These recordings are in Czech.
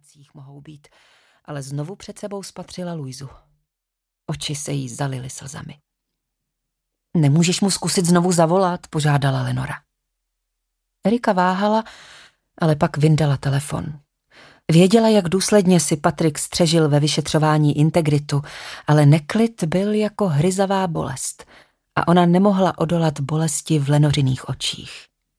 situacích mohou být, ale znovu před sebou spatřila Luisu. Oči se jí zalily slzami. Nemůžeš mu zkusit znovu zavolat, požádala Lenora. Erika váhala, ale pak vyndala telefon. Věděla, jak důsledně si Patrik střežil ve vyšetřování integritu, ale neklid byl jako hryzavá bolest a ona nemohla odolat bolesti v Lenořiných očích.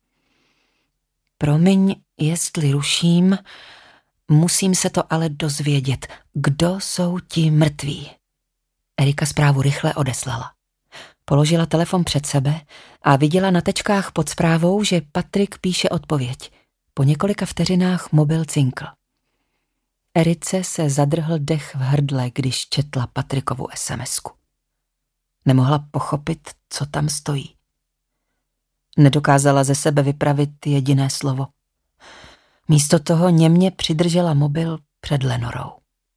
Promiň, jestli ruším, musím se to ale dozvědět. Kdo jsou ti mrtví? Erika zprávu rychle odeslala. Položila telefon před sebe a viděla na tečkách pod zprávou, že Patrik píše odpověď. Po několika vteřinách mobil cinkl. Erice se zadrhl dech v hrdle, když četla Patrikovu SMSku. Nemohla pochopit, co tam stojí. Nedokázala ze sebe vypravit jediné slovo. Místo toho němě přidržela mobil před Lenorou.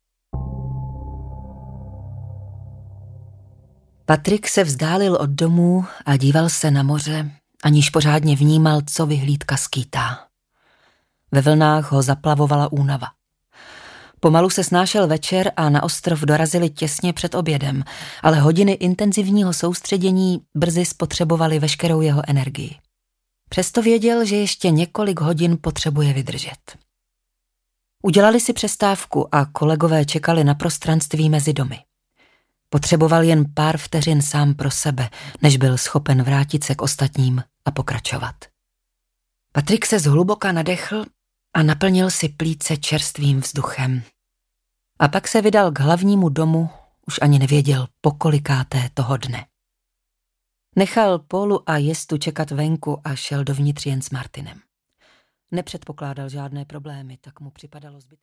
Patrik se vzdálil od domu a díval se na moře, aniž pořádně vnímal, co vyhlídka skýtá. Ve vlnách ho zaplavovala únava. Pomalu se snášel večer a na ostrov dorazili těsně před obědem, ale hodiny intenzivního soustředění brzy spotřebovaly veškerou jeho energii. Přesto věděl, že ještě několik hodin potřebuje vydržet. Udělali si přestávku a kolegové čekali na prostranství mezi domy. Potřeboval jen pár vteřin sám pro sebe, než byl schopen vrátit se k ostatním a pokračovat. Patrik se zhluboka nadechl a naplnil si plíce čerstvým vzduchem. A pak se vydal k hlavnímu domu, už ani nevěděl, pokolikáté toho dne. Nechal Paulu a Jestu čekat venku a šel dovnitř jen s Martinem. Nepředpokládal žádné problémy, tak mu připadalo zbytečné.